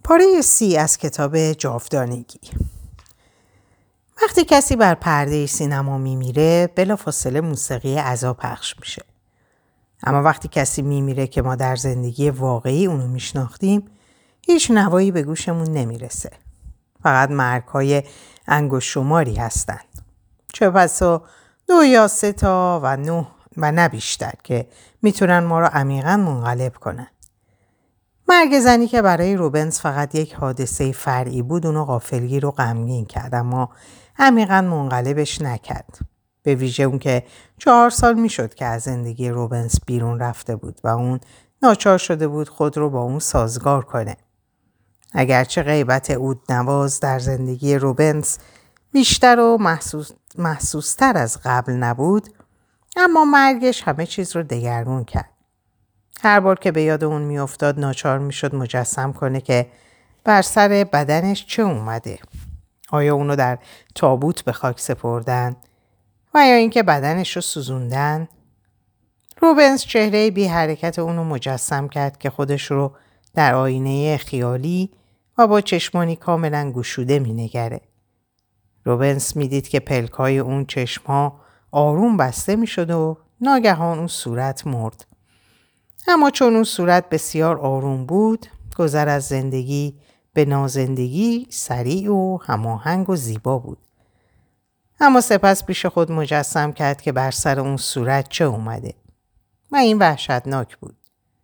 پاره 30 از کتاب جاودانگی. وقتی کسی بر پرده سینما میمیره بلافاصله موسیقی عزا پخش میشه. اما وقتی کسی میمیره که ما در زندگی واقعی اونو میشناختیم هیچ نوایی به گوشمون نمیرسه. فقط مرگ‌های انگشت شماری هستن. چه بسا 2 یا 3 تا و 9 و نه بیشتر که میتونن ما رو عمیقاً منقلب کنن. مرگ زنی که برای روبنز فقط یک حادثه فرعی بود اونو غافلگیر و غمگین کرد اما عمیقاً منقلبش نکرد. به ویژه اون که 4 سال میشد که از زندگی روبنز بیرون رفته بود و اون ناچار شده بود خود رو با اون سازگار کنه. اگرچه غیبت عودنواز در زندگی روبنز بیشتر و محسوستر از قبل نبود، اما مرگش همه چیز رو دگرگون کرد. هر بار که به یاد اون میافتاد ناچار میشد مجسم کنه که بر سر بدنش چه اومده. آیا اونو در تابوت به خاک سپردن و یا اینکه بدنش رو سوزوندن؟ روبنز چهره بی حرکت اونو مجسم کرد که خودش رو در آینه خیالی و با چشمانی کاملا گشوده مینگره. روبنز میدید که پلکای اون چشمها آروم بسته میشد و ناگهان اون صورت مرد. اما چون اون صورت بسیار آروم بود، گذر از زندگی به نازندگی سریع و هماهنگ و زیبا بود. اما سپس پیش خود مجسم کرد که بر سر اون صورت چه اومده و این وحشتناک بود.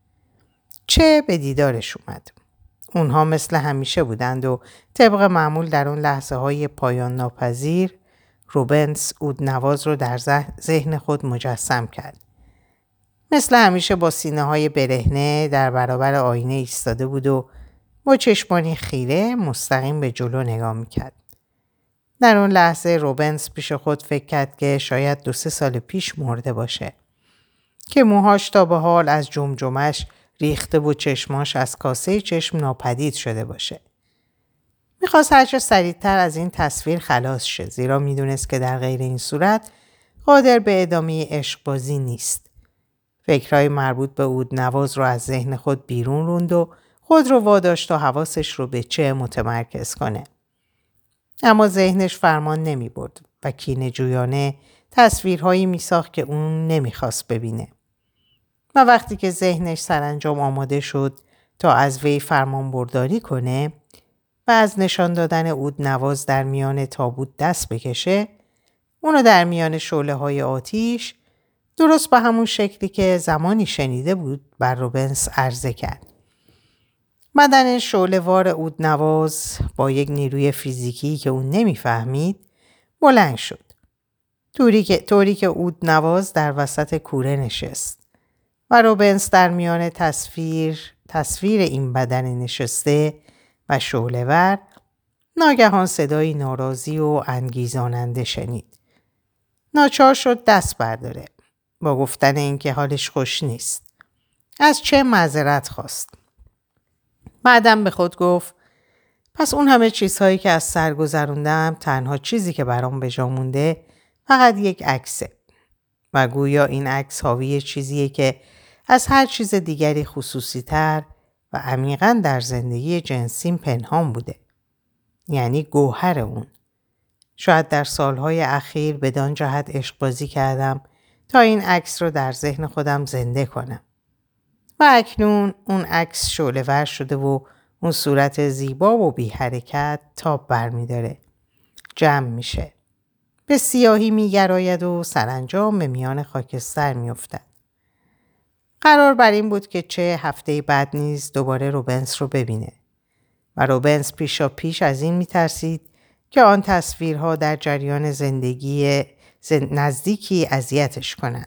چه به دیدارش اومد. اونها مثل همیشه بودند و طبق معمول در اون لحظه های پایان ناپذیر روبنز عودنواز رو در ذهن خود مجسم کرد. مثل همیشه با سینه های برهنه در برابر آینه ایستاده بود و با چشمانی خیره مستقیم به جلو نگاه میکرد. در اون لحظه روبنز پیش خود فکر کرد که شاید 2-3 سال پیش مرده باشه. که موهاش تا به حال از جمجمش ریخته و چشماش از کاسه چشم ناپدید شده باشه. میخواست هرچه سریعتر از این تصویر خلاص شه، زیرا میدونست که در غیر این صورت قادر به ادامه عشق بازی نیست. فکرهای مربوط به عودنواز رو از ذهن خود بیرون روند و خود رو واداشت تا حواسش رو به چه متمرکز کنه. اما ذهنش فرمان نمی برد و کینه جویانه تصویرهایی می ساخت که اون نمیخواست ببینه. و وقتی که ذهنش سرانجام آماده شد تا از وی فرمان برداری کنه و از نشان دادن عودنواز در میان تابوت دست بکشه، اونو در میان شعله‌های آتیش درست به همون شکلی که زمانی شنیده بود بر روبنز عرضه کرد. بدن شعله‌وار عودنواز با یک نیروی فیزیکی که اون نمیفهمید بلند شد. طوری که عودنواز در وسط کوره نشست و روبنز در میان تصویر این بدن نشسته و شعله‌ور ناگهان صدای ناراضی و انگیزاننده شنید. ناچار شد دست برداره با گفتن اینکه حالش خوش نیست. از چه معذرت خواست. بعدم به خود گفت پس اون همه چیزهایی که از سر گذروندم تنها چیزی که برام به جا مونده فقط یک عکسه و گویا این عکس حاوی چیزیه که از هر چیز دیگری خصوصی تر و عمیقاً در زندگی جنسیم پنهان بوده. یعنی گوهر اون. شاید در سالهای اخیر بدان جهت عشق بازی کردم تا این عکس رو در ذهن خودم زنده کنم. و اکنون اون عکس شعله‌ور شده و اون صورت زیبا و بی حرکت تاب برمی داره. جمع میشه. به سیاهی میگراید و سرانجام به میان خاکستر میافتد. قرار بر این بود که چه هفته بعد نیز دوباره روبنز رو ببینه. و روبنز پیشا پیش از این میترسید که آن تصویرها در جریان زندگی نزدیکی اذیتش کنند.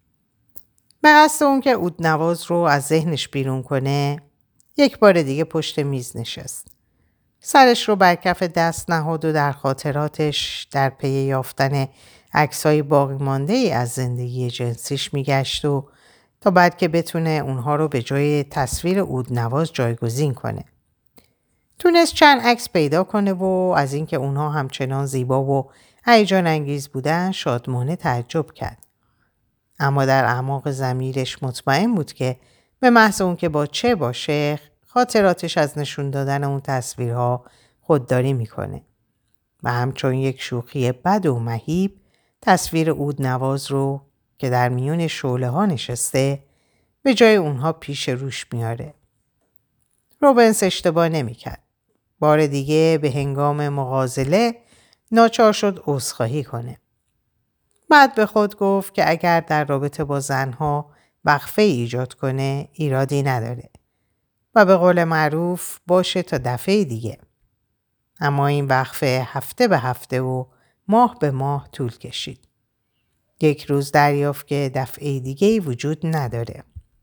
به قصد اون که عودنواز رو از ذهنش بیرون کنه، یک بار دیگه پشت میز نشست. سرش رو بر کف دست نهاد و در خاطراتش در پی یافتن عکسای باقی مانده ای از زندگی جنسیش میگشت و تا بعد که بتونه اونها رو به جای تصویر عودنواز جایگزین کنه. تونست چند عکس پیدا کنه و از اینکه اونها همچنان زیبا و هیجان انگیز بودن شادمانه تعجب کرد. اما در اعماق ضمیرش مطمئن بود که به محض اون که با چه باشه خاطراتش از نشون دادن اون تصویرها خودداری میکنه و همچون یک شوخی بد و مهیب تصویر عودنواز رو که در میون شعله ها نشسته به جای اونها پیش روش میاره. روبنز اشتباه نمیکرد. بار دیگه به هنگام مغازله ناچار شد عذرخواهی کنه. بعد به خود گفت که اگر در رابطه با زنها وقفه ایجاد کنه ایرادی نداره و به قول معروف باشه تا دفعه دیگه. اما این وقفه هفته به هفته و ماه به ماه طول کشید. یک روز دریافت که دفعه دیگه‌ای وجود نداره.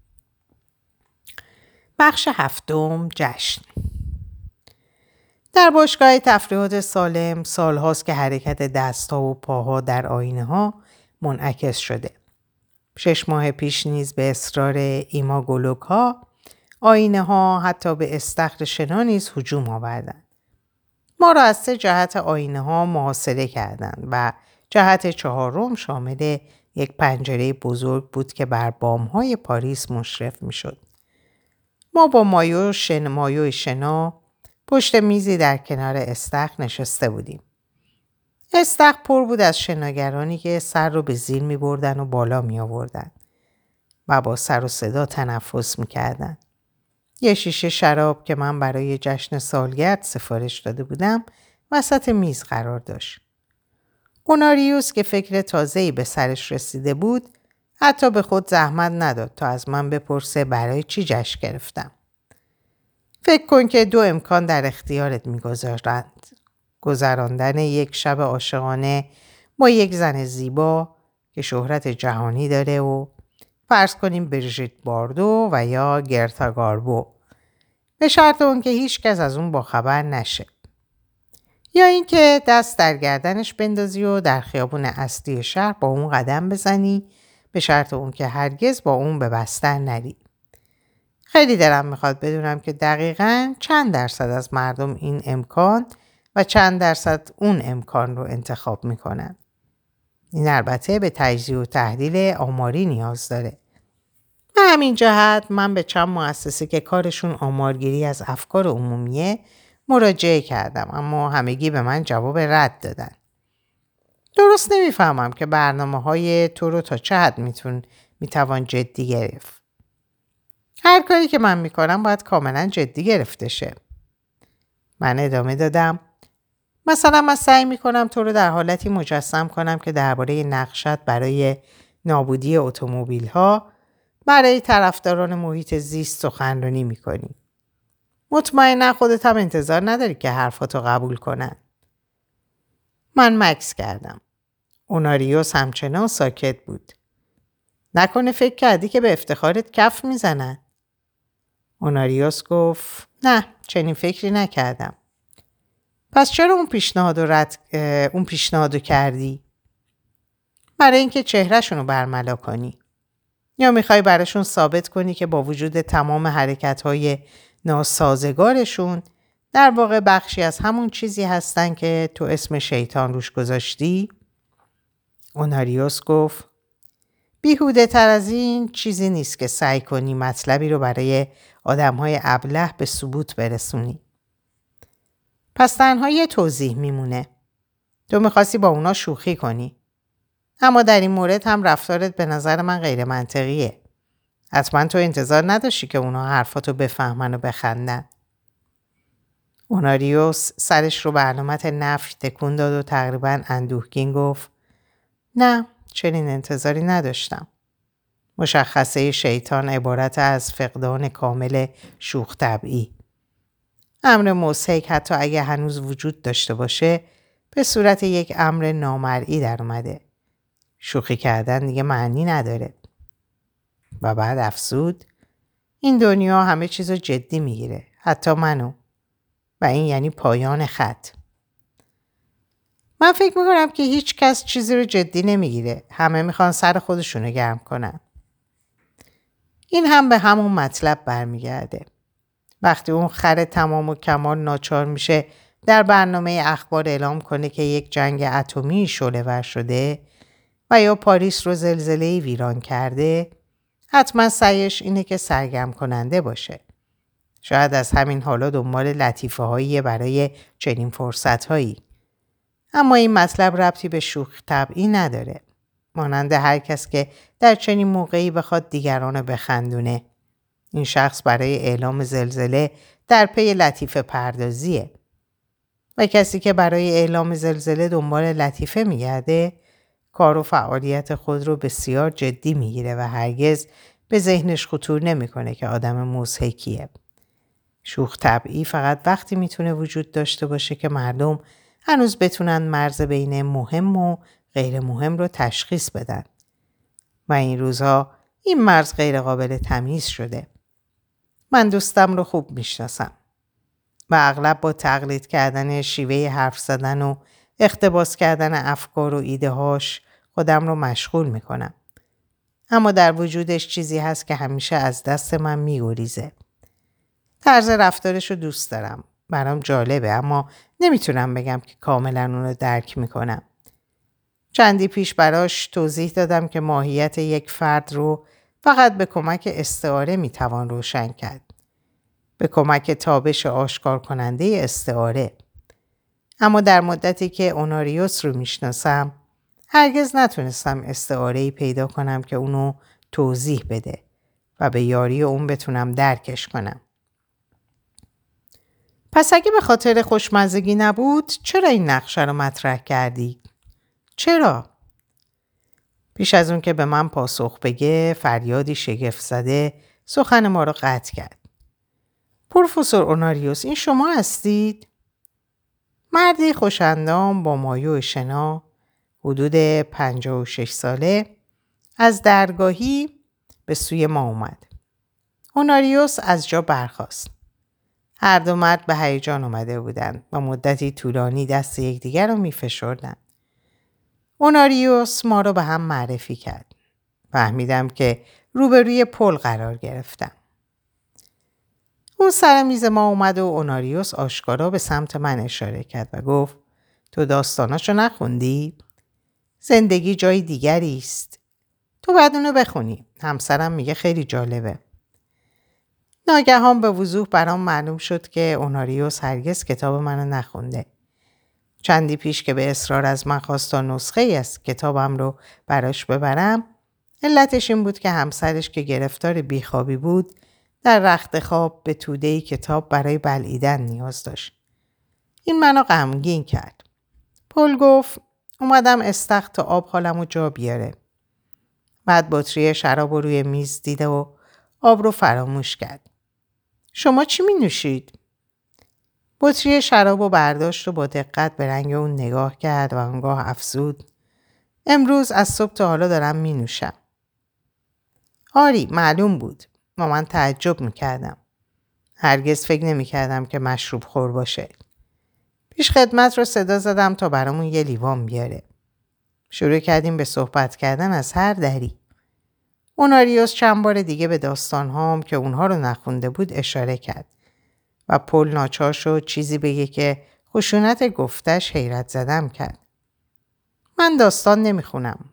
بخش هفتم، جشن. در باشگاه تفریحات سالم سالهاست که حرکت دست‌ها و پاها در آینه‌ها منعکس شده. 6 ماه پیش نیز به اصرار ایماگولوگ‌ها آینه‌ها حتی به استخر شنا نیز هجوم آوردند. ما را از 3 جهت آینه‌ها محاصره کردند و جهت 4 شامل یک پنجره بزرگ بود که بر بام‌های پاریس مشرف می‌شد. ما با مایو شنا پشت میزی در کنار استخر نشسته بودیم. استخر پر بود از شناگرانی که سر رو به زیر می بردن و بالا می آوردن و با سر و صدا تنفس می کردن. یه شیشه شراب که من برای جشن سالگرد سفارش داده بودم وسط میز قرار داشت. اوناریوس که فکر تازه‌ای به سرش رسیده بود حتی به خود زحمت نداد تا از من بپرسه برای چی جشن گرفتم. فکر کن که 2 امکان در اختیارت می‌گذارند. گذراندن یک شب عاشقانه با یک زن زیبا که شهرت جهانی داره و فرض کنیم بریژیت باردو و یا گرتا گاربو، به شرط اون که هیچ کس از اون باخبر نشه. یا اینکه دست در گردنش بندازی و در خیابون اصلی شهر با اون قدم بزنی، به شرط اون که هرگز با اون به بستر نری. خیلی دلم میخواد بدونم که دقیقاً چند درصد از مردم این امکان و چند درصد اون امکان رو انتخاب میکنن. این البته به تجزیه و تحلیل آماری نیاز داره. به همین جهت من به چند مؤسسه که کارشون آمارگیری از افکار عمومیه مراجعه کردم، اما همگی به من جواب رد دادن. درست نمیفهمم که برنامه‌های تو رو تا چه حد میتوان جدی گرفت. هر کاری که من میکنم باید کاملا جدی گرفته شه. من ادامه دادم. مثلا من سعی میکنم تو رو در حالتی مجسم کنم که درباره نقشت برای نابودی اتومبیل ها برای طرفداران محیط زیست سخنرانی میکنی. مطمئنا خودت هم انتظار نداری که حرفاتو قبول کنن. من مکث کردم. اوناریوس همچنان ساکت بود. نکنه فکر کردی که به افتخارت کف میزنن؟ اوناریوس گفت نه، چنین فکری نکردم. پس چرا اون پیشنهادو کردی؟ برای اینکه چهرهشونو برملا کنی. یا میخوای براشون ثابت کنی که با وجود تمام حرکتهای ناسازگارشون در واقع بخشی از همون چیزی هستن که تو اسم شیطان روش گذاشتی؟ اوناریوس گفت بیهوده تر از این چیزی نیست که سعی کنی مطلبی رو برای آدمهای ابله به ثبوت برسونی. پس تنها یه توضیح میمونه. تو میخواستی با اونا شوخی کنی. اما در این مورد هم رفتارت به نظر من غیر منطقیه. حتما تو انتظار نداشتی که اونا حرفاتو بفهمن و بخندن. اوناریوس سرش رو به علامت نفی تکون داد و تقریباً اندوهگین گفت نه، چنین انتظاری نداشتم. مشخصه شیطان عبارت از فقدان کامل شوخ طبعی. امر مضحک حتی اگه هنوز وجود داشته باشه به صورت یک امر نامرئی در اومده. شوخی کردن دیگه معنی نداره. و بعد افسود این دنیا همه چیزو جدی میگیره، حتی منو. و این یعنی پایان خط. من فکر میکنم که هیچ کس چیزی رو جدی نمیگیره. همه میخوان سر خودشونو گرم کنن. این هم به همون مطلب برمیگرده. وقتی اون خر تمام و کمال ناچار میشه در برنامه اخبار اعلام کنه که یک جنگ اتمی شعله‌ور شده و یا پاریس رو زلزله‌ای ویران کرده، حتما سعیش اینه که سرگرم کننده باشه. شاید از همین حالا دنبال لطیفه هایی برای چنین فرصت هایی. اما این مطلب ربطی به شوخ طبعی نداره. مانند هر کس که در چنین موقعی بخواد دیگران بخندونه. این شخص برای اعلام زلزله در پی لطیفه پردازیه. و کسی که برای اعلام زلزله دنبال لطیفه میگرده کار و فعالیت خود رو بسیار جدی میگیره و هرگز به ذهنش خطور نمیکنه که آدم مضحکیه. شوخ طبعی فقط وقتی میتونه وجود داشته باشه که مردم هنوز بتونن مرز بین مهم و غیر مهم رو تشخیص بدن. و این روزها این مرز غیر قابل تمیز شده. من دوستم رو خوب میشناسم و اغلب با تقلید کردن شیوه حرف زدن و اقتباس کردن افکار و ایده هاش خودم رو مشغول میکنم. اما در وجودش چیزی هست که همیشه از دست من میگریزه. طرز رفتارش رو دوست دارم. برام جالبه اما نمیتونم بگم که کاملا اون رو درک میکنم. چندی پیش براش توضیح دادم که ماهیت یک فرد رو فقط به کمک استعاره میتوان روشن کرد. به کمک تابش آشکار کننده استعاره. اما در مدتی که اوناریوس رو میشناسم هرگز نتونستم استعاره‌ای پیدا کنم که اونو توضیح بده و به یاری اون بتونم درکش کنم. پس اگه به خاطر خوشمزگی نبود چرا این نقشه رو مطرح کردی؟ چرا؟ پیش از اون که به من پاسخ بگه فریادی شگفت زده سخن ما رو قطع کرد. پروفسور اوناریوس این شما هستید؟ مردی خوشندام با مایو شنا حدود 56 ساله از درگاهی به سوی ما اومد. اوناریوس از جا برخاست. هر دو مرد به هیجان اومده بودند و مدتی طولانی دست یکدیگر رو میفشردند. اوناریوس ما رو به هم معرفی کرد. فهمیدم که روبروی پل قرار گرفتم. اون سر میز ما اومد و اوناریوس آشکارا به سمت من اشاره کرد و گفت تو داستاناشو نخوندی؟ زندگی جای دیگری است. تو باید اونو بخونی. همسرم میگه خیلی جالبه. ناگهان به وضوح برام معلوم شد که اوناریوس هرگز کتاب منو نخونده. چندی پیش که به اصرار از من خواست تا نسخه ای از کتابم رو براش ببرم، علتش این بود که همسرش که گرفتار بیخوابی بود در رخت خواب به توده‌ای کتاب برای بلعیدن نیاز داشت. این منو غمگین کرد. پل گفت اومدم استخر تا آب حالمو جا بیاره. بعد بطری شراب رو روی میز دیده و آب رو فراموش کرد. شما چی می نوشید؟ بطری شراب رو برداشت و با دقت به رنگ اون نگاه کرد و آنگاه افزود امروز از صبح تا حالا دارم می نوشم. آری معلوم بود و من تعجب می کردم. هرگز فکر نمی کردم که مشروب خور باشه. پیش خدمت رو صدا زدم تا برامون یه لیوان بیاره. شروع کردیم به صحبت کردن از هر دری. اوناریوس چند بار دیگه به داستان‌هام که اونها رو نخونده بود اشاره کرد و پل ناچار شد چیزی بگه که خشونت گفتش حیرت زدم کرد. من داستان نمیخونم.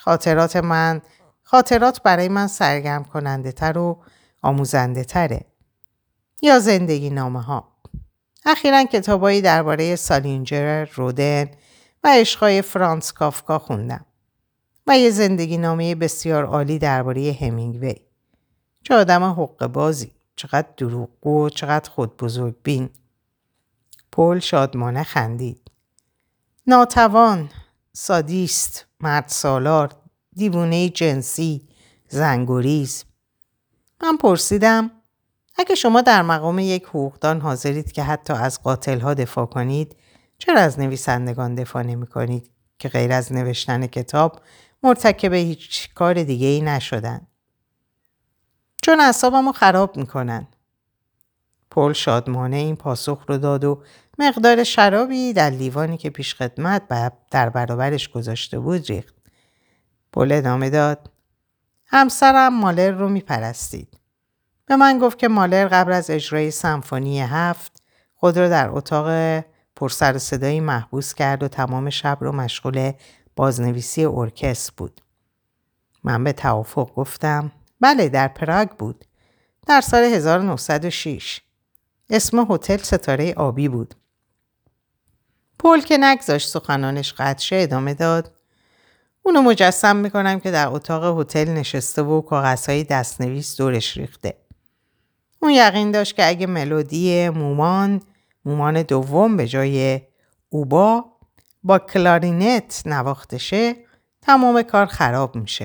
خاطرات برای من سرگرم کننده تر و آموزنده تره. یا زندگی نامه ها. اخیراً کتابایی درباره سالینجر، رودن و عشقای فرانس کافکا خوندم. و یه زندگی نامه بسیار عالی درباره همینگوی. چه آدم حقه بازی، چقدر دروغگو، چقدر خود بزرگ بین. پل شادمانه خندید. ناتوان، سادیست، مرد سالار، دیوونه جنسی، زنگوریز. من پرسیدم اگه شما در مقام یک حقوقدان حاضرید که حتی از قاتل‌ها دفاع کنید، چرا از نویسندگان دفاع نمی کنید که غیر از نوشتن کتاب مرتکب هیچ کار دیگه ای نشدن؟ چون اعصابمو خراب میکنن. پل شادمانه این پاسخ رو داد و مقدار شرابی در لیوانی که پیش خدمت در برابرش گذاشته بود ریخت. پل ادامه داد. همسرم مالر رو میپرستید. به من گفت که مالر قبل از اجرای سمفونی 7 خود رو در اتاق پر سر و صدایی محبوس کرد و تمام شب رو مشغول بازنویسی ارکستر بود. من به توافق گفتم بله در پراگ بود. در سال 1906. اسم هتل ستاره آبی بود. پل که نگذاشت سخنانش قطع شه ادامه داد: اونو مجسم میکنم که در اتاق هتل نشسته و کاغذهای دستنویس دورش ریخته. اون یقین داشت که اگه ملودی مومان دوم به جای اوبا با کلارینت نواخته شه تمام کار خراب میشه.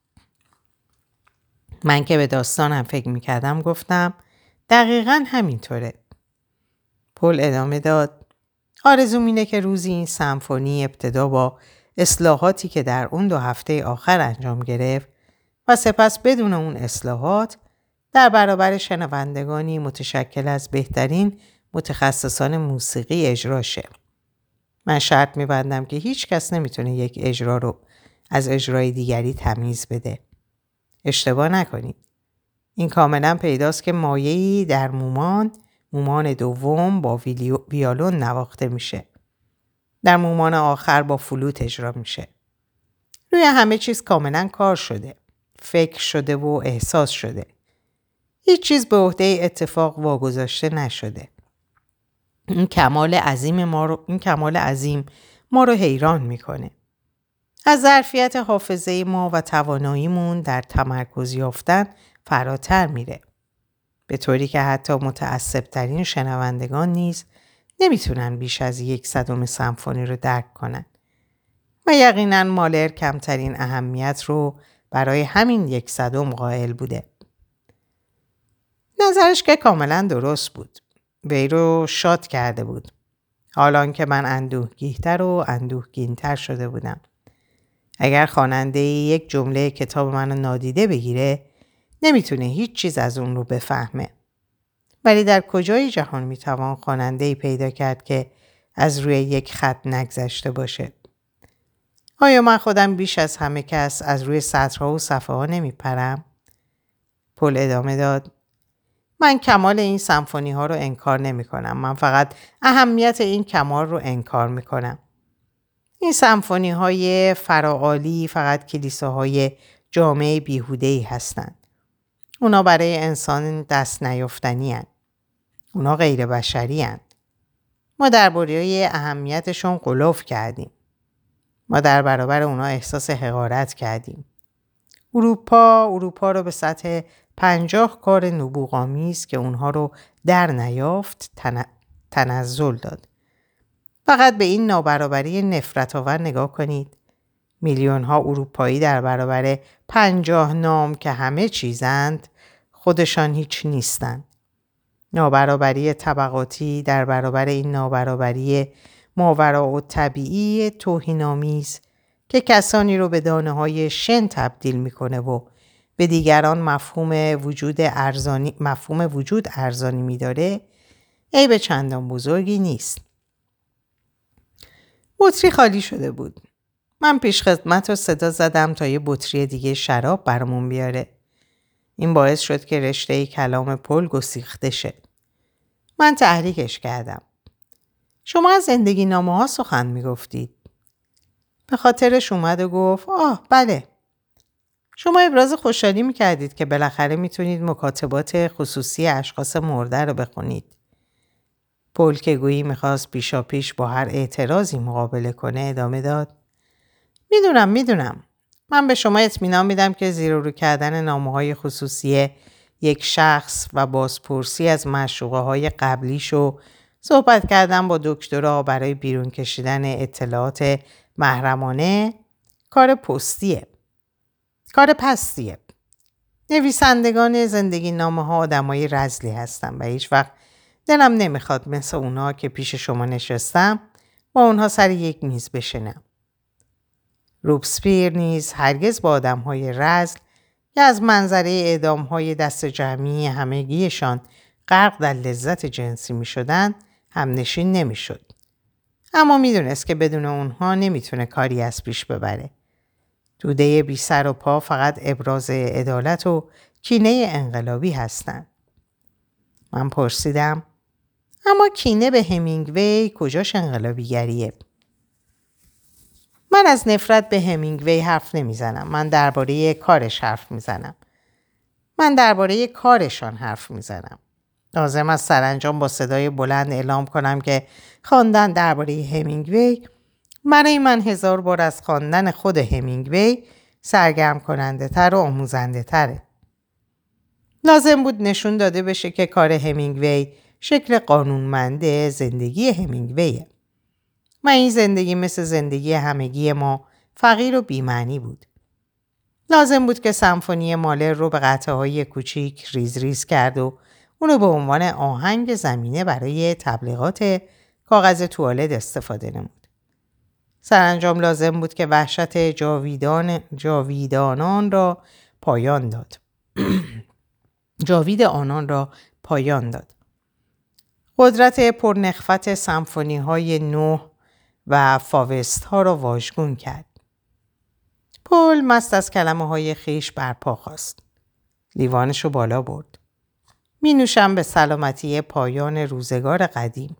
من که به داستانم فکر میکردم گفتم دقیقاً همینطوره. پل ادامه داد: آرزوم اینه که روزی این سمفونی ابتدا با اصلاحاتی که در اون 2 هفته آخر انجام گرفت و سپس بدون اون اصلاحات در برابر شنوندگانی متشکل از بهترین متخصصان موسیقی اجرا شه. من شرط می‌بندم که هیچ کس نمیتونه یک اجرا رو از اجرای دیگری تمیز بده. اشتباه نکنید. این کاملا پیداست که مایه‌ای در مومان دوم با ویولون نواخته میشه. در مومان آخر با فلوت اجرا میشه. روی همه چیز کاملا کار شده. فکر شده و احساس شده. هیچ چیز به عهده اتفاق واگذاشته نشده. این کمال عظیم ما رو حیران میکنه. از ظرفیت حافظه ما و تواناییمون در تمرکز یافتن فراتر میره. به طوری که حتی متعصب‌ترین شنوندگان نیز نمیتونن بیش از 1/100 سمفونی رو درک کنن. و یقینا مالر کمترین اهمیت رو برای همین 1/100 قائل بوده. نظرش که کاملا درست بود. وی رو شاد کرده بود. حالان که من اندوهگی‌تر و اندوهگین‌تر شده بودم. اگر خواننده یک جمله کتاب منو نادیده بگیره نمیتونه هیچ چیز از اون رو بفهمه. ولی در کجای جهان میتوان خواننده‌ای پیدا کرد که از روی یک خط نگذشته باشه؟ آیا من خودم بیش از همه کس از روی سطرها و صفحه ها نمیپرم؟ پل ادامه داد: من کمال این سمفونی ها رو انکار نمی کنم. من فقط اهمیت این کمال رو انکار می کنم. این سمفونی های فراعالی فقط کلیساهای جامعه بیهوده‌ای هستند. اونا برای انسان دست نیافتنی هستند. اونا غیر بشری هستند. ما درباره اهمیتشون غلوف کردیم. ما در برابر اونا احساس حقارت کردیم. اروپا رو به سطح 50 کار نبوغامیز که اونها رو در نیافت تنزل داد. فقط به این نابرابری نفرت‌آور نگاه کنید. میلیون‌ها اروپایی در برابر 50 نام که همه چیزند خودشان هیچ نیستند. نابرابری طبقاتی در برابر این نابرابری ماوراء الطبیعی توهین‌آمیز که کسانی رو به دانه‌های شن تبدیل می‌کنه و به دیگران مفهوم وجود ارزانی می‌داره، عیب چندان بزرگی نیست. بطری خالی شده بود. من پیش خدمت رو صدا زدم تا یه بطری دیگه شراب برامون بیاره. این باعث شد که رشته کلام پل گسیخته شه. من تحریکش کردم. شما از زندگی نامه ها سخن میگفتید. به خاطرش اومد و گفت بله. شما ابراز خوشحالی میکردید که بالاخره میتونید مکاتبات خصوصی اشخاص مرده رو بخونید. پل که گویی میخواست پیشاپیش با هر اعتراضی مقابله کنه ادامه داد: میدونم. من به شما اطمینان میدم که زیر و رو کردن نامه‌های خصوصی یک شخص و بازپرسی از معشوقه های قبلیش و صحبت کردن با دکترها برای بیرون کشیدن اطلاعات محرمانه کار پستیه. نویسندگان زندگی نامه ها آدمای رذلی هستن و هیچ وقت دلم نمیخواد مثل اونا که پیش شما نشستم با اونها سر یک میز بشینم. روبسپیر نیز هرگز با آدمهای رذل که از منظره اعدامهای دست جمعی همگیشان غرق در لذت جنسی می شدن همنشین نمی شد. اما می دونست که بدون اونها نمی تونه کاری از پیش ببره. توده بی سر و پا فقط ابراز عدالت و کینه انقلابی هستن. من پرسیدم: اما کینه به همینگوی کجاش انقلابیگریه؟ من از نفرت به همینگوی حرف نمیزنم. من درباره کارش حرف میزنم. من درباره کارشان حرف میزنم. لازم است سرانجام با صدای بلند اعلام کنم که خواندن درباره همینگوی برای من 1000 بار از خواندن خود همینگوی سرگرم کننده تر و آموزنده تره. لازم بود نشون داده بشه که کار همینگوی شکل قانونمند زندگی همینگویه. و این زندگی مثل زندگی همگی ما فقیر و بی‌معنی بود. لازم بود که سمفونی مالر رو به قطعه‌های کوچیک ریز ریز کرد و اونو به عنوان آهنگ زمینه برای تبلیغات کاغذ توالت استفاده نمود. سرانجام لازم بود که وحشت جاوید آنان را پایان داد. قدرت پرنخوت سمفونی های نوح و فاوست ها را واژگون کرد. پل مست از کلمه های خیش برپا خواست. لیوانش رو بالا برد. می نوشم به سلامتی پایان روزگار قدیم.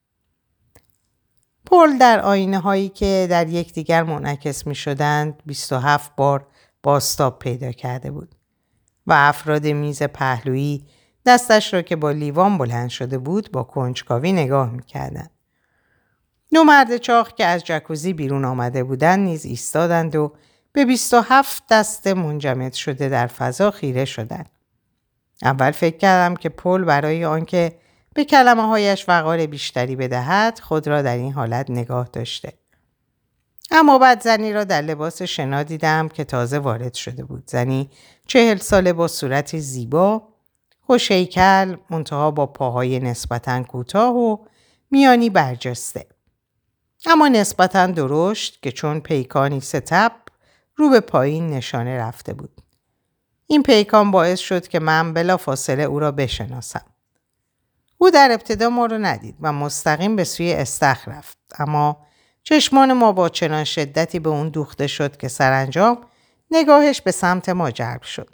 پل در آینه هایی که در یکدیگر منعکس می شدند 27 بار بازتاب پیدا کرده بود و افراد میز پهلویی دستش را که با لیوان بلند شده بود با کنجکاوی نگاه می کردند. 2 مرد چاق که از جکوزی بیرون آمده بودند نیز ایستادند و به 27 دست منجمد شده در فضا خیره شدند. اول فکر کردم که پل برای آنکه به کلمه هایش وقار بیشتری بدهد خود را در این حالت نگاه داشته. اما بعد زنی را در لباس شنا دیدم که تازه وارد شده بود. زنی 40 ساله با صورتی زیبا، خوش هیکل، منتها با پاهای نسبتاً کوتاه و میانی برجسته. اما نسبتاً درشت که چون پیکانی ستپ رو به پایین نشانه رفته بود. این پیکان باعث شد که من بلافاصله او را بشناسم. او در ابتدا ما را ندید و مستقیم به سوی استخر رفت. اما چشمان ما با چنان شدتی به اون دوخته شد که سرانجام نگاهش به سمت ما جلب شد.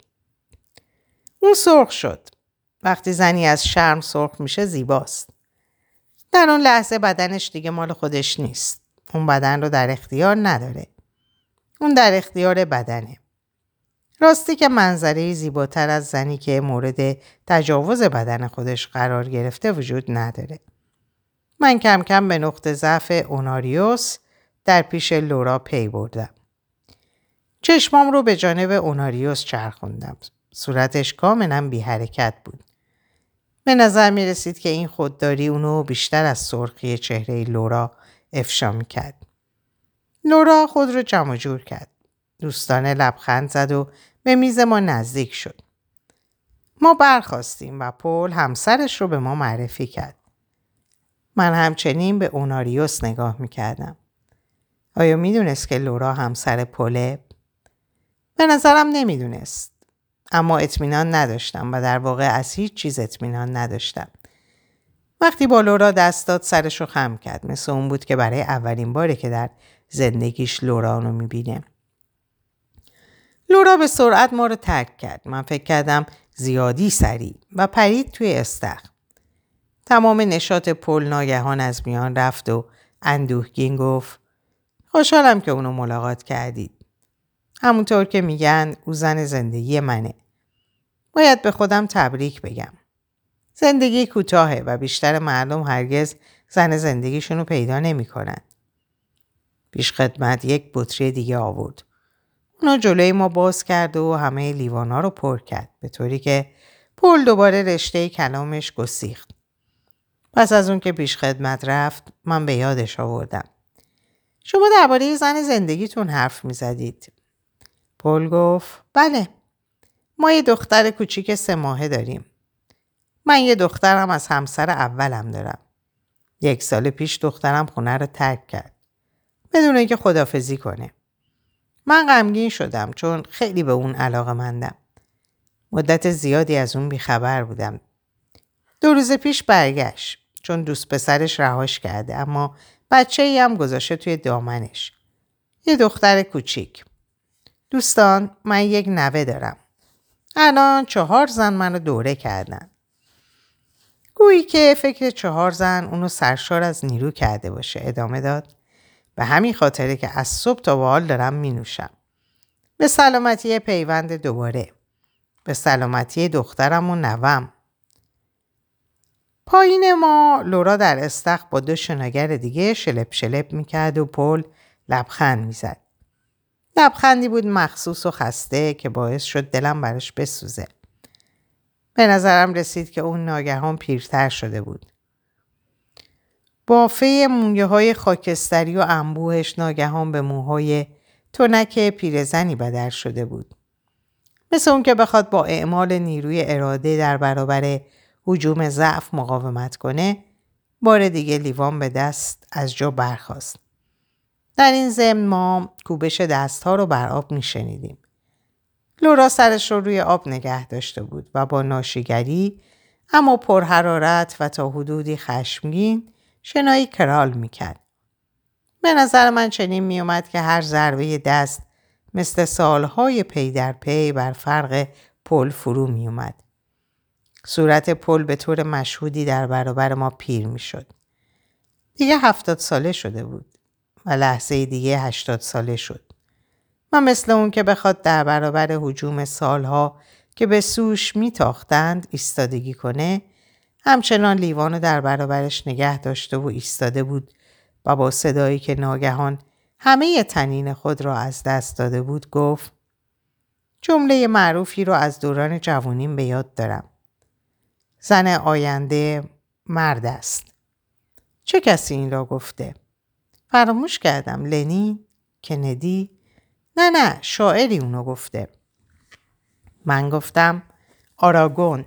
اون سرخ شد. وقتی زنی از شرم سرخ میشه زیباست. در اون لحظه بدنش دیگه مال خودش نیست. اون بدن رو در اختیار نداره. اون در اختیار بدنه. راستی که منظره زیباتر از زنی که مورد تجاوز بدن خودش قرار گرفته وجود نداره. من کم کم به نقطه ضعف اوناریوس در پیش لورا پی بردم. چشمام رو به جانب اوناریوس چرخوندم. صورتش کاملا بی حرکت بود. به نظر می رسید که این خودداری اونو بیشتر از سرخی چهره لورا افشا می کرد. لورا خود رو جمع جور کرد. دوستانه لبخند زد و به میز ما نزدیک شد. ما برخاستیم و پل همسرش رو به ما معرفی کرد. من همچنین به اوناریوس نگاه می کردم. آیا می دونست که لورا همسر پله؟ به نظرم نمی دونست. اما اطمینان نداشتم و در واقع از هیچ چیز اطمینان نداشتم. وقتی با لورا دست داد سرش رو خم کرد. مثل اون بود که برای اولین باره که در زندگیش لورا رو می بینه. لورا به سرعت ما رو ترک کرد. من فکر کردم زیادی سریع و پرید توی استخر. تمام نشاط پل ناگهان از میان رفت و اندوهگین گفت خوشحالم که اونو ملاقات کردید. همونطور که میگن او زن زندگی منه. باید به خودم تبریک بگم. زندگی کوتاهه و بیشتر مردم هرگز زن زندگیشونو پیدا نمی کنن. پیش خدمت یک بطری دیگه آورد. اونو جلوی ما باز کرد و همه لیوانا رو پر کرد به طوری که پل دوباره رشته کلامش گسیخت. پس از اون که پیش خدمت رفت من به یادش آوردم. شما درباره زن زندگیتون حرف می زدید. پل گفت بله. ما یه دختر کوچیک 3 ماهه داریم. من یه دخترم از همسر اولم دارم. 1 سال پیش دخترم خونه رو ترک کرد. بدون اینکه خداحافظی کنه. من غمگین شدم چون خیلی به اون علاقه‌مندم. مدت زیادی از اون بیخبر بودم. 2 روز پیش برگشت چون دوست پسرش رهاش کرده اما بچه‌ای هم گذاشته توی دامنش. یه دختر کوچیک. دوستان من یک نوه دارم. الان 4 زن منو دوره کردن. گویی که فکر 4 زن اونو سرشار از نیرو کرده باشه. ادامه داد. به همین خاطره که از صبح تا به حال دارم می نوشم. به سلامتی پیوند دوباره. به سلامتی دخترم و نوم. پایین ما لورا در استخر با 2 شناگر دیگه شلپ شلپ میکرد و پل لبخند میزد. لبخندی بود مخصوص و خسته که باعث شد دلم براش بسوزه. به نظرم رسید که اون ناگهان پیرتر شده بود. بافه مویه های خاکستری و انبوهش ناگهان به موهای تنک پیرزنی بدل شده بود. مثل اون که بخواد با اعمال نیروی اراده در برابر هجوم ضعف مقاومت کنه، بار دیگه لیوان به دست از جا برخاست. در این ضمن ما کوبش دستها رو بر آب میشنیدیم. لورا سرش رو روی آب نگه داشته بود و با ناشیگری اما پرحرارت و تا حدودی خشمگین شنایی کرال میکرد. به نظر من چنین میومد که هر ضربه دست مثل سالهای پی در پی بر فرق پل فرو میومد. صورت پل به طور مشهودی در برابر ما پیر میشد. دیگه 70 ساله شده بود و لحظه دیگه 80 ساله شد. و مثل اون که بخواد در برابر هجوم سالها که به سوش میتاختند ایستادگی کنه، همچنان لیوانو در برابرش نگه داشته و ایستاده بود و با صدایی که ناگهان همه طنین خود را از دست داده بود گفت: جمله معروفی رو از دوران جوانیم به یاد دارم. زن آینده مرد است. چه کسی این را گفته؟ فراموش کردم. لنین؟ کندی؟ نه شاعری اونو گفته. من گفتم آراگون.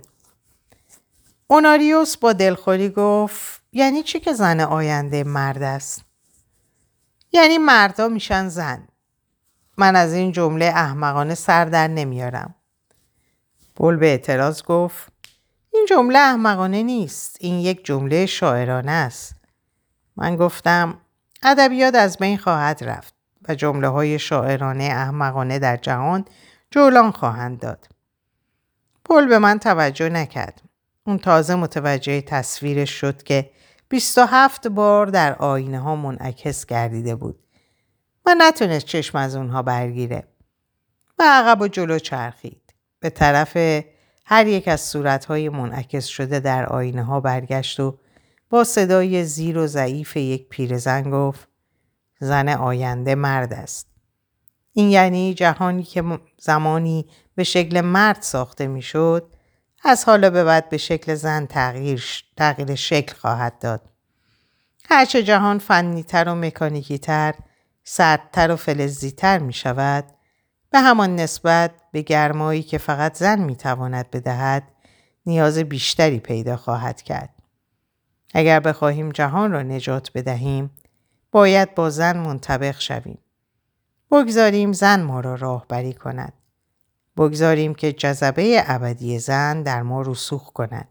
اوناریوس با دلخوری گفت: یعنی چی که زن آینده مرد است؟ یعنی مردا میشن زن. من از این جمله احمقانه سر در نمیارم. پل به اعتراض گفت: این جمله احمقانه نیست. این یک جمله شاعرانه است. من گفتم: ادبیات از بین خواهد رفت و جمله های شاعرانه احمقانه در جهان جولان خواهند داد. پل به من توجه نکرد. اون تازه متوجه تصویرش شد که 27 بار در آینه ها منعکس گردیده بود. من نتونست چشم از اونها برگیره. و عقب و جلو چرخید. به طرف هر یک از صورتهای منعکس شده در آینه ها برگشت و با صدای زیر و ضعیف یک پیرزن گفت: زن آینده مرد است. این یعنی جهانی که زمانی به شکل مرد ساخته می شد، از حالا به بعد به شکل زن تغییر شکل خواهد داد. هرچه جهان فنی‌تر و مکانیکی‌تر، سردتر و فلزی‌تر می شود، به همان نسبت به گرمایی که فقط زن می تواند بدهد، نیاز بیشتری پیدا خواهد کرد. اگر بخواهیم جهان را نجات بدهیم، باید با زن منطبق شویم. بگذاریم زن ما را راهبری کند. بگذاریم که جذبه ابدی زن در ما رسوخ کند.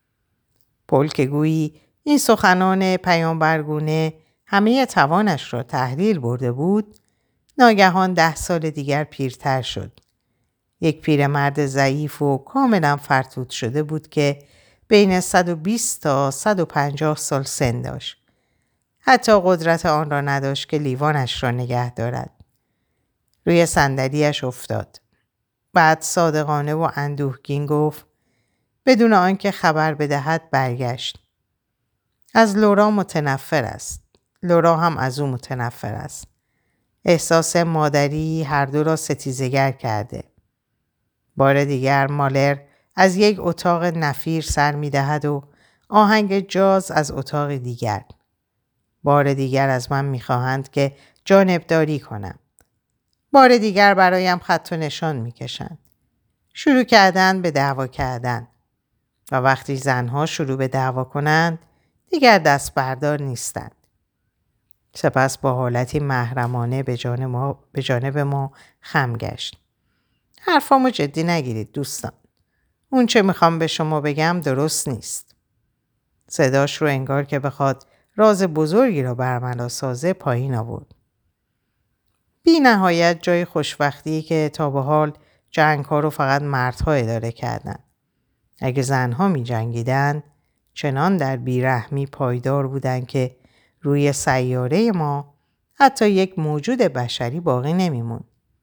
پل که گویی این سخنان پیامبرگونه همه توانش را تحلیل برده بود، ناگهان 10 سال دیگر پیرتر شد. یک پیرمرد ضعیف و کاملا فرتوت شده بود که بین 120 تا 150 سال سن داشت. حتی قدرت آن را نداشت که لیوانش را نگه دارد. روی صندلی‌اش افتاد. بعد صادقانه و اندوهگین گفت: بدون آنکه خبر بدهد برگشت. از لورا متنفر است. لورا هم از او متنفر است. احساس مادری هر دو را ستیزگر کرده. بار دیگر مالر از یک اتاق نفیر سر می دهد و آهنگ جاز از اتاق دیگر. بار دیگر از من می خواهند که جانبداری کنم. بار دیگر برایم خط و نشان می کشند. شروع کردن به دعوا کردن. و وقتی زنها شروع به دعوا کنند دیگر دست بردار نیستند. سپس با حالتی محرمانه به جانب ما خم گشت. حرفامو جدی نگیرید دوستان. اون چه میخوام به شما بگم درست نیست. صداش رو انگار که بخواد راز بزرگی رو برملا سازه پایین آورد. بی نهایت جای خوشبختی که تا به حال جنگ ها رو فقط مردها اداره کردن. اگه زنها می جنگیدن چنان در بیرحمی پایدار بودن که روی سیاره ما حتی یک موجود بشری باقی نمیمون.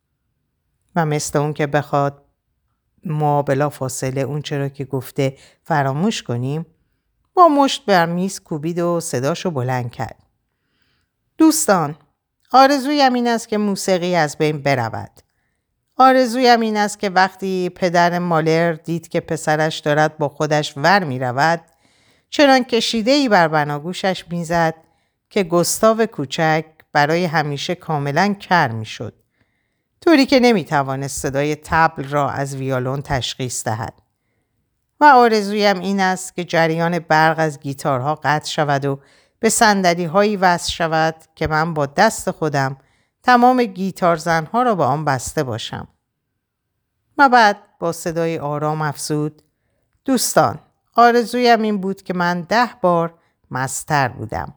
و مثل اون که بخواد ما بلا فاصله اون چرا که گفته فراموش کنیم، با مشت بر میز کوبید و صداشو بلند کرد. دوستان، آرزویم این است که موسیقی از بین برود. آرزویم این است که وقتی پدر مالر دید که پسرش دارد با خودش ور می رود، چنان کشیده‌ای بر بناگوشش می زد که گستاو کوچک برای همیشه کاملا کر می شد. طوری که نمی توانست صدای طبل را از ویولون تشخیص دهد. و آرزویم این است که جریان برق از گیتارها قطع شود و به صندلی‌هایی وصل شود که من با دست خودم تمام گیتار زنها را به آن بسته باشم. و بعد با صدای آرام افزود: دوستان، آرزویم این بود که من 10 بار مست‌تر بودم.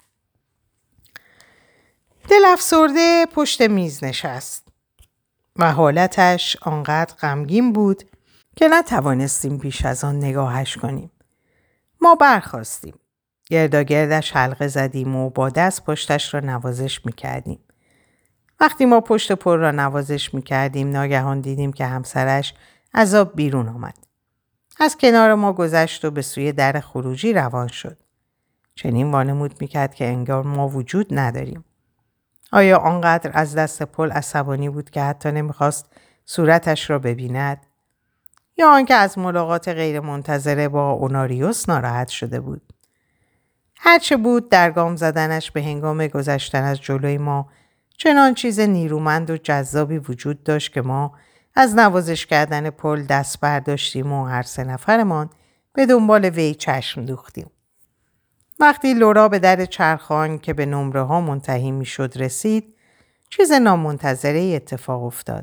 دل افسرده پشت میز نشست و حالتش آنقدر غمگین بود که نتوانستیم بیش از آن نگاهش کنیم. ما برخاستیم. گرداگردش حلقه زدیم و با دست پشتش را نوازش میکردیم. وقتی ما پشت پل را نوازش میکردیم ناگهان دیدیم که همسرش از آب بیرون آمد. از کنار ما گذشت و به سوی در خروجی روان شد. چنین وانمود میکرد که انگار ما وجود نداریم. آیا آنقدر از دست پل عصبانی بود که حتی نمیخواست صورتش را ببیند؟ یا آنکه از ملاقات غیر منتظره با اوناریوس ناراحت شده بود؟ هرچه بود در گام زدنش به هنگام گذشتن از جلوی ما چنان چیز نیرومند و جذابی وجود داشت که ما از نوازش کردن پل دست برداشتیم و هر 3 نفرمان به دنبال وی چشم دوختیم. وقتی لورا به در چرخان که به نمره ها منتهی می شد رسید، چیز نامنتظره اتفاق افتاد.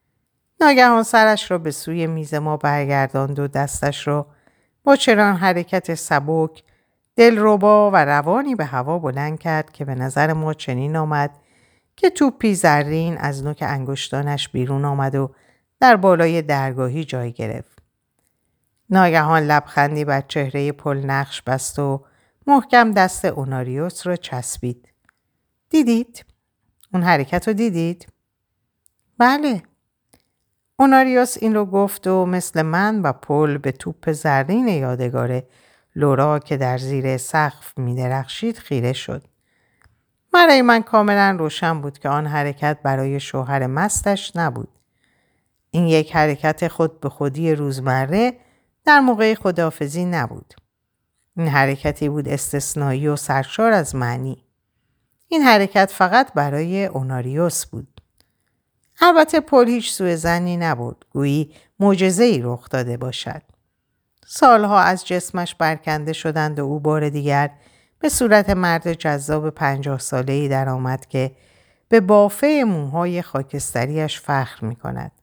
ناگهان سرش را به سوی میز ما برگرداند و دستش را با چنان حرکت سبک، دلربا و روانی به هوا بلند کرد که به نظر ما چنین آمد که توپی زرین از نوک انگشتانش بیرون آمد و در بالای درگاهی جای گرفت. ناگهان لبخندی بر چهره پل نقش بست و محکم دست اوناریوس را چسبید. دیدید؟ اون حرکت رو دیدید؟ بله. اوناریوس این رو گفت و مثل من و پل به توپ زرین یادگار لورا که در زیر سقف می درخشید خیره شد. برای من کاملا روشن بود که آن حرکت برای شوهر مستش نبود. این یک حرکت خود به خودی روزمره در موقع خداحافظی نبود. این حرکتی بود استثنایی و سرشار از معنی. این حرکت فقط برای اوناریوس بود. البته پل هیچ سوء ظنی نبود، گویی معجزه‌ای رخ داده باشد. سالها از جسمش برکنده شدند و او بار دیگر به صورت مرد جذاب 50 ساله‌ای در آمد که به بافه موهای خاکستریش فخر می کند.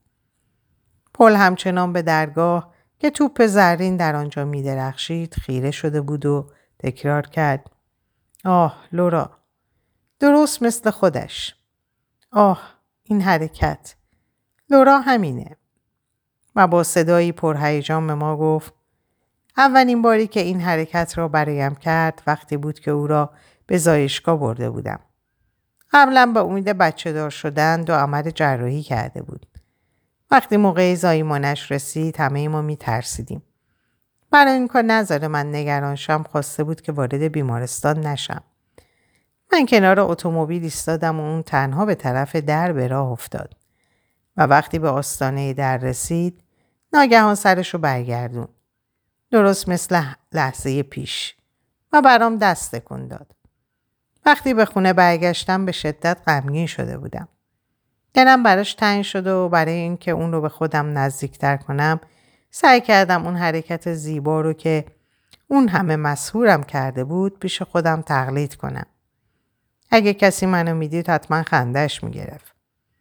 پل همچنان به درگاه که توپ زرین در آنجا می درخشید خیره شده بود و تکرار کرد: آه لورا، درست مثل خودش. آه این حرکت، لورا همینه. و با صدایی پرهیجان به ما گفت: اولین باری که این حرکت را برایم کرد وقتی بود که او را به زایشگاه برده بودم. قبلا به امید بچه دار شدن 2 عمل جراحی کرده بود. وقتی موقع زایمانش رسید همه ما می ترسیدیم. برای این کار نذاره من نگران شم خواسته بود که وارد بیمارستان نشم. من کنار اتومبیل ایستادم و اون تنها به طرف در به راه افتاد. و وقتی به آستانه در رسید ناگهان سرش رو برگردون. درست مثل لحظه پیش. و برام دست تکون داد. وقتی به خونه برگشتم به شدت غمگین شده بودم. دلم براش تنگ شد و برای اینکه اون رو به خودم نزدیکتر کنم سعی کردم اون حرکت زیبا رو که اون همه مسحورم کرده بود پیش خودم تقلید کنم. اگه کسی منو میدید حتما خندش میگرفت.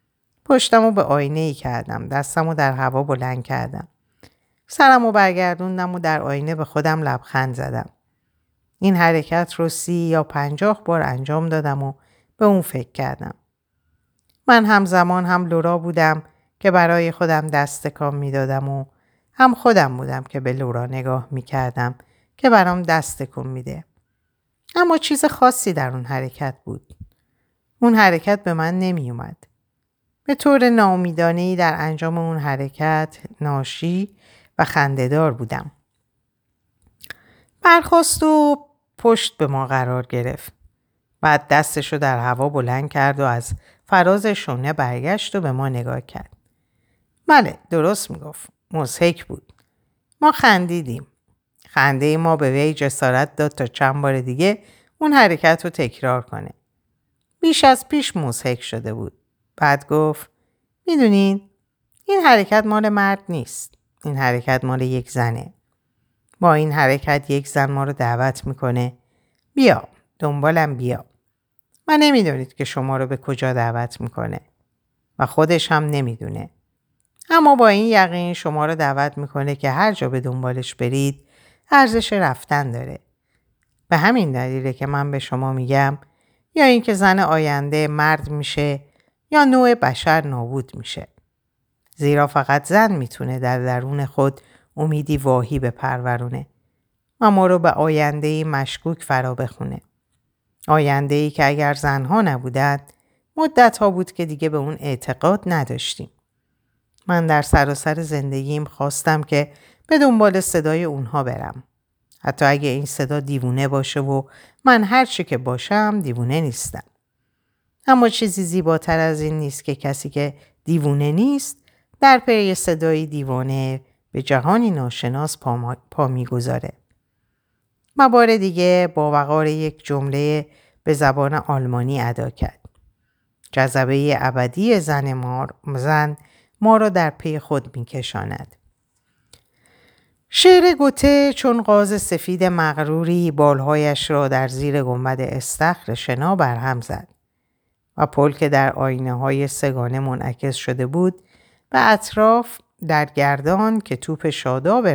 پشتمو به آینه ای کردم. دستمو در هوا بلند کردم. سرمو برگردوندم و در آینه به خودم لبخند زدم. این حرکت رو 30 یا 50 بار انجام دادم و به اون فکر کردم. من همزمان هم لورا بودم که برای خودم دست تکان میدادم و هم خودم بودم که به لورا نگاه میکردم که برام دست تکون میده. اما چیز خاصی در اون حرکت بود. اون حرکت به من نمی اومد. به طور ناامیدانه‌ای در انجام اون حرکت ناشی و خنده‌دار بودم. برخاست و پشت به ما قرار گرفت. بعد دستشو در هوا بلند کرد و از فراز شونه برگشت و به ما نگاه کرد. بله، درست میگفت. مضحک بود. ما خندیدیم. خنده ما به وی جسارت داد تا چند بار دیگه اون حرکت رو تکرار کنه. بیش از پیش مضحک شده بود. بعد گفت میدونین این حرکت مال مرد نیست. این حرکت مال یک زنه. با این حرکت یک زن ما رو دعوت میکنه بیا دنبالم بیا. من نمیدونید که شما رو به کجا دعوت میکنه و خودش هم نمیدونه. اما با این یقین شما رو دعوت میکنه که هر جا به دنبالش برید ارزش رفتن داره. به همین دلیله که من به شما میگم یا اینکه زن آینده مرد میشه یا نوع بشر نابود میشه. زیرا فقط زن میتونه در درون خود امیدی واهی بپرورونه و ما رو به آینده‌ای مشکوک فرا بخونه. آینده‌ای که اگر زنها نبودند مدت‌ها بود که دیگه به اون اعتقاد نداشتیم. من در سراسر زندگیم خواستم که به دنبال صدای اونها برم. حتی اگه این صدا دیوونه باشه و من هر چی که باشم دیوونه نیستم. اما چیزی زیباتر از این نیست که کسی که دیوونه نیست در پی صدای دیوانه به جهانی ناشناس پا میگذاره. و بار دیگه با وقار یک جمله به زبان آلمانی ادا کرد. جذبه ابدی زن ما را در پی خود میکشاند. شعر گوته چون غاز سفید مغروری بالهایش را در زیر گنبد استخر شنا برهم زد و پل که در آینه های سگانه منعکس شده بود به اطراف در گردان که توپ شاداب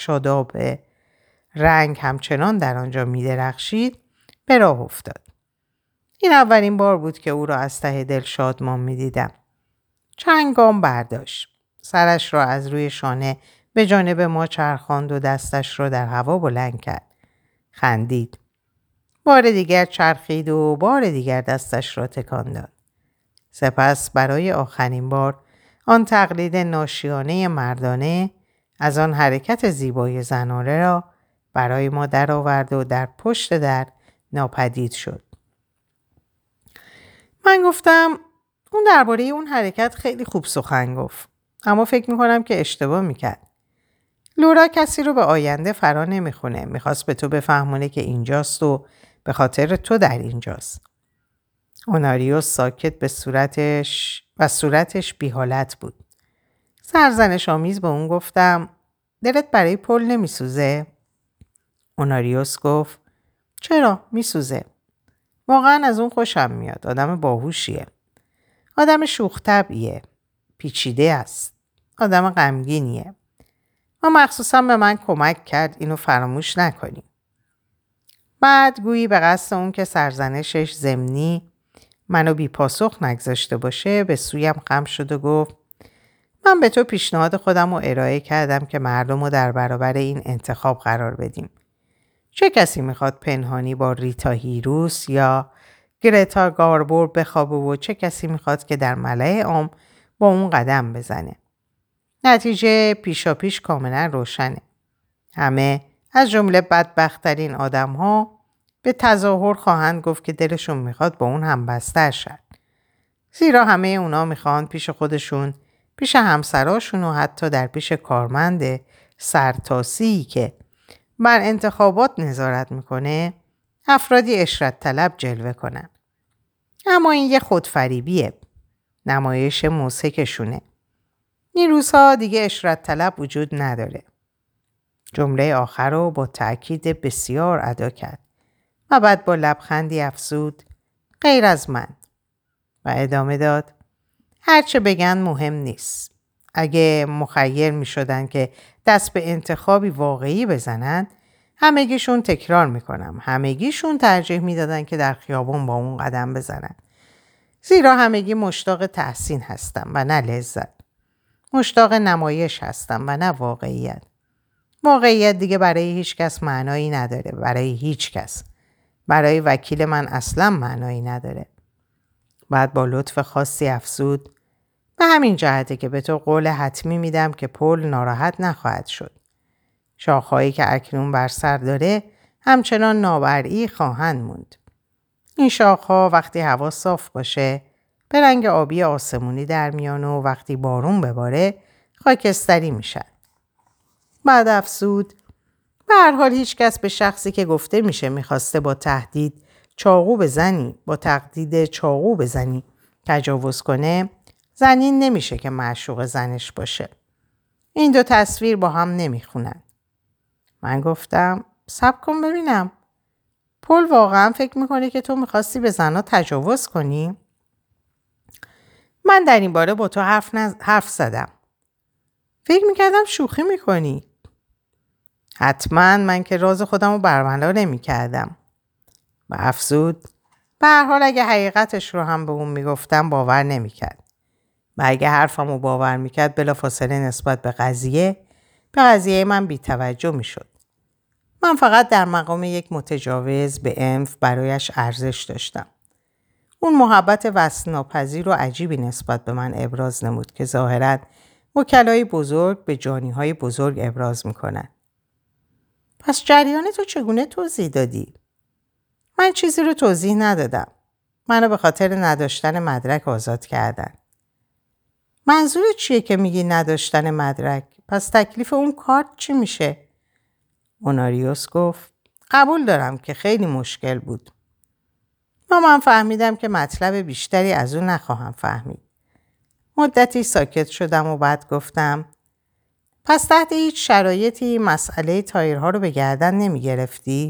رنگ همچنان در آنجا می درخشید به راه افتاد. این اولین بار بود که او را از ته دل شادمان می دیدم. چند گام برداشت. سرش را از روی شانه به جانب ما چرخاند و دستش را در هوا بلند کرد. خندید. بار دیگر چرخید و بار دیگر دستش را تکان داد. سپس برای آخرین بار آن تقلید ناشیانه مردانه از آن حرکت زیبای زنانه را برای ما درآورد و در پشت در ناپدید شد. من گفتم اون درباره اون حرکت خیلی خوب سخن گفت. اما فکر میکنم که اشتباه میکرد. لورا کسی رو به آینده فرا نمیخونه. میخواست به تو بفهمونه که اینجاست و به خاطر تو در اینجاست. اوناریوس ساکت به صورتش بی حالت بود. سرزنش آمیز به اون گفتم دلت برای پل نمیسوزه؟ اوناریوس گفت چرا میسوزه؟ واقعا از اون خوشم میاد. آدم باهوشیه. آدم شوخ طبعیه. پیچیده است. آدم غمگینیه. و مخصوصا به من کمک کرد اینو فراموش نکنیم. بعد گویی به قصد اون که سرزنشش ضمنی منو بی پاسخ نگذاشته باشه به سویم خم شد و گفت من به تو پیشنهاد خودم رو ارائه کردم که مردم رو در برابر این انتخاب قرار بدیم. چه کسی میخواد پنهانی با ریتا هیروس یا گرتا گاربور بخوابه و چه کسی میخواد که در ملأ عام با اون قدم بزنه؟ نتیجه پیشاپیش کاملا روشنه. همه از جمله بدبخت‌ترین آدم‌ها به تظاهر خواهند گفت که دلشون میخواد با اون همبستر شد. زیرا همه اونا میخوان پیش خودشون، پیش همسراشون و حتی در پیش کارمند سرتاسیی که بر انتخابات نظارت میکنه افرادی اشرت طلب جلوه کنن. اما این یه خودفریبیه. نمایش موسیقشونه. این روزها دیگه اشرت طلب وجود نداره. جمله آخر رو با تأکید بسیار ادا کرد و بعد با لبخندی افزود غیر از من و ادامه داد هرچه بگن مهم نیست. اگه مخیر می شدن که دست به انتخابی واقعی بزنن همگیشون تکرار میکنم همگیشون ترجیح میدادن که در خیابون با اون قدم بزنن. زیرا همگی مشتاق تحسین هستن و نه لذت. مشتاق نمایش هستن و نه واقعیت. واقعیت دیگه برای هیچ کس معنایی نداره. برای هیچ کس. برای وکیل من اصلا معنایی نداره. بعد با لطف خاصی افزود به همین جهته که به تو قول حتمی میدم که پل ناراحت نخواهد شد. شاخهایی که اکنون بر سر داره همچنان نابرئی خواهند موند. این شاخه‌ها وقتی هوا صاف باشه به رنگ آبی آسمونی در میان و وقتی بارون بباره خاکستری میشن. بعد افزود به هر حال هیچ کس به شخصی که گفته میشه میخواسته با تهدید چاقو بزنی تجاوز کنه زنین نمیشه که معشوق زنش باشه. این دو تصویر با هم نمیخونن. من گفتم صبر کن ببینم. پل واقعا فکر میکنه که تو میخواستی به زنها تجاوز کنی؟ من در این باره با تو حرف زدم. فکر میکردم شوخی میکنی. حتما من که راز خودم رو برملا نمیکردم. و افزود به هر حال اگه حقیقتش رو هم به اون میگفتم باور نمیکرد. و اگه حرفم رو باور میکرد بلافاصله نسبت به قضیه من بی‌توجه میشد. من فقط در مقام یک متجاوز به انف برایش ارزش داشتم. اون محبت وصل‌ناپذیر و عجیبی نسبت به من ابراز نمود که ظاهراً وکلای بزرگ به جانی‌های بزرگ ابراز میکنن. پس جریان تو چگونه توضیح دادی؟ من چیزی رو توضیح ندادم. منو به خاطر نداشتن مدرک آزاد کردن. منظور چیه که میگی نداشتن مدرک؟ پس تکلیف اون کارت چی میشه؟ اوناریوس گفت قبول دارم که خیلی مشکل بود. من فهمیدم که مطلب بیشتری از اون نخواهم فهمید. مدتی ساکت شدم و بعد گفتم پس تحت هیچ شرایطی مسئله تایرها رو به گردن نمی گرفتی؟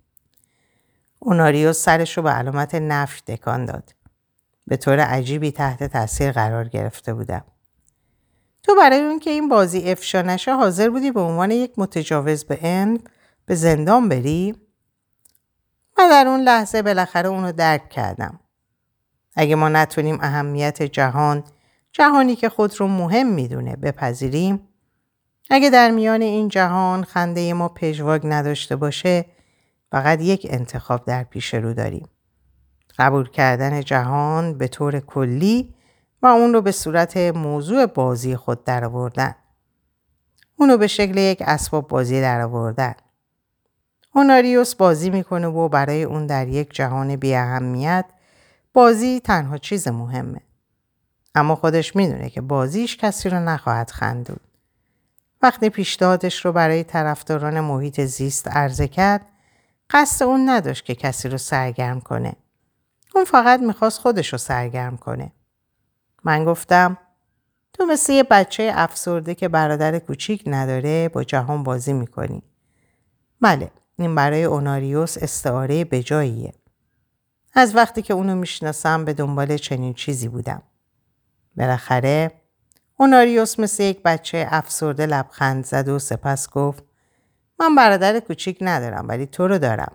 اوناریوس سرش رو به علامت نفی تکان داد. به طور عجیبی تحت تاثیر قرار گرفته بودم. تو برای اون که این بازی افشا نشه حاضر بودی به عنوان یک متجاوز به زندان بری؟ من در اون لحظه بالاخره اونو درک کردم. اگه ما نتونیم اهمیت جهانی که خود رو مهم میدونه بپذیریم، اگه در میان این جهان خنده ما پژواک نداشته باشه، فقط یک انتخاب در پیش رو داریم. قبول کردن جهان به طور کلی و اون رو به صورت موضوع بازی خود در آوردن. اونو به شکل یک اسباب بازی در آوردن. اوناریوس بازی میکنه و برای اون در یک جهان بی اهمیت بازی تنها چیز مهمه. اما خودش میدونه که بازیش کسی رو نخواهد خندون. وقتی پیشنهادش رو برای طرفداران محیط زیست عرضه کرد، قصد اون نداشت که کسی رو سرگرم کنه. اون فقط میخواست خودش رو سرگرم کنه. من گفتم تو مثل یه بچه افسرده که برادر کوچیک نداره با جهان بازی میکنی. بله، این برای اوناریوس استعاره بجاییه. از وقتی که اونو میشناسم به دنبال چنین چیزی بودم. بالاخره اوناریوس مثل یک بچه افسرده لبخند زد و سپس گفت من برادر کوچیک ندارم ولی تو رو دارم.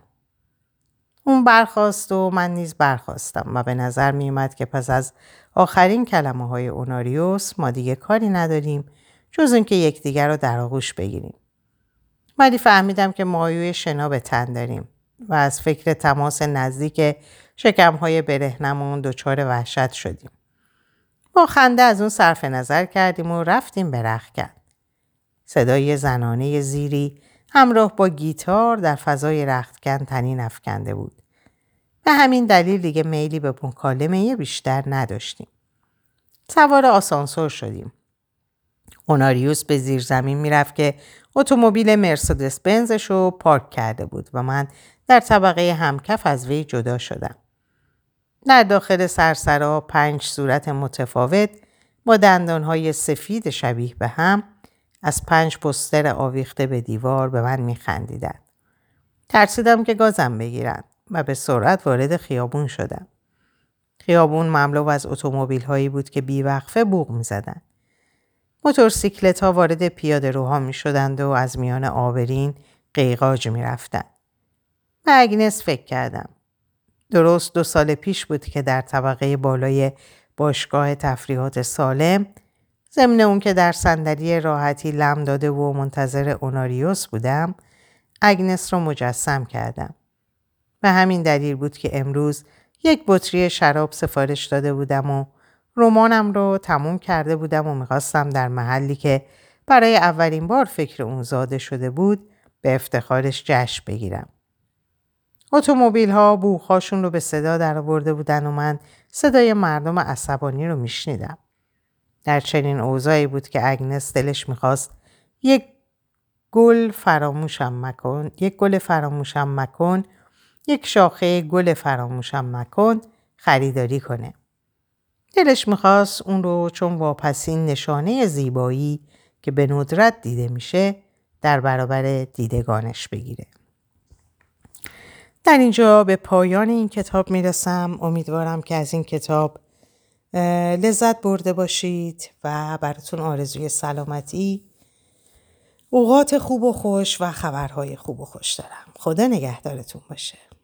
اون برخاست و من نیز برخاستم و به نظر می اومد که پس از آخرین کلمه های اوناریوس ما دیگه کاری نداریم جز این که یکدیگر رو در آغوش بگیریم. ولی فهمیدم که مایوی شنا به تن داریم و از فکر تماس نزدیک شکم‌های برهنمون دچار وحشت شدیم. با خنده از اون صرف نظر کردیم و رفتیم به رختکن. صدای زنانه زیری همراه با گیتار در فضای رختکن طنین افکنده بود. به همین دلیل دیگه میلی به مکالمه بیشتر نداشتیم. سوار آسانسور شدیم. اوناریوس به زیر زمین میرفت که اتومبیل مرسدس بنزش رو پارک کرده بود و من در طبقه همکف از وی جدا شدم. در داخل سرسرا 5 صورت متفاوت با دندانهای سفید شبیه به هم از 5 پوستر آویخته به دیوار به من میخندیدند. ترسیدم که گازم بگیرن و به سرعت وارد خیابون شدم. خیابون مملو از اتومبیل‌هایی بود که بیوقفه بوق می‌زدند. موتورسیکلت‌ها وارد پیاده‌روها می‌شدند و از میان آبرین قیقاج می‌رفتند. به اگنس فکر کردم. درست 2 سال پیش بود که در طبقه بالای باشگاه تفریحات سالم، ضمن اون که در صندلی راحتی لم داده و منتظر اوناریوس بودم، اگنس رو مجسم کردم. به همین دلیل بود که امروز 1 بطری شراب سفارش داده بودم و رمانم رو تموم کرده بودم و میخواستم در محلی که برای اولین بار فکر اون زاده شده بود به افتخارش جشن بگیرم. اتومبیل ها بوغ‌هاشون رو به صدا در آورده بودن و من صدای مردم عصبانی رو میشنیدم. در چنین اوضاعی بود که اگنس دلش میخواست یک گل فراموشم مکن، یک شاخه گل فراموشم مکن خریداری کنه. دلش میخواست اون رو چون واپسین نشانه زیبایی که به ندرت دیده میشه در برابر دیدگانش بگیره. در اینجا به پایان این کتاب میرسم. امیدوارم که از این کتاب لذت برده باشید و براتون آرزوی سلامتی، اوقات خوب و خوش و خبرهای خوب و خوش دارم. خدا نگهدارتون باشه.